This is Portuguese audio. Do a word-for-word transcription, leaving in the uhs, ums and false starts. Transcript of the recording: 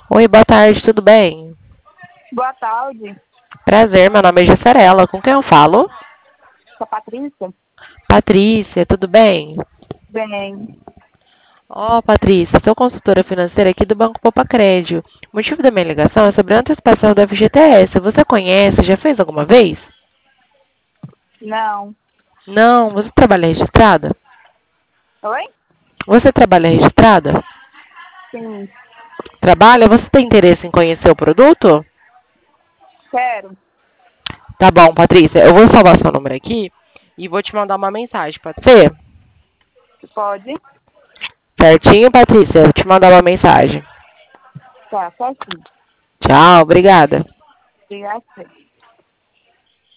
Oi, boa tarde, tudo bem? Boa tarde, Prazer, meu nome é Gessarela. Com quem eu falo? sou a Patrícia. Patrícia, tudo bem? Bem, Ó, Patrícia, sou consultora financeira aqui do Banco Popacrédito. O motivo da minha ligação é sobre a antecipação do F G T S. Você conhece? Já fez alguma vez? não. Não, você trabalha registrada? Oi? Você trabalha registrada? Sim, Trabalha? Você tem interesse em conhecer o produto? quero. Tá bom, Patrícia, eu vou salvar seu número aqui e vou te mandar uma mensagem, pode ser? Pode? Certinho, Patrícia? Vou te mandar uma mensagem. Tá, certinho. Tchau, obrigada. Obrigada.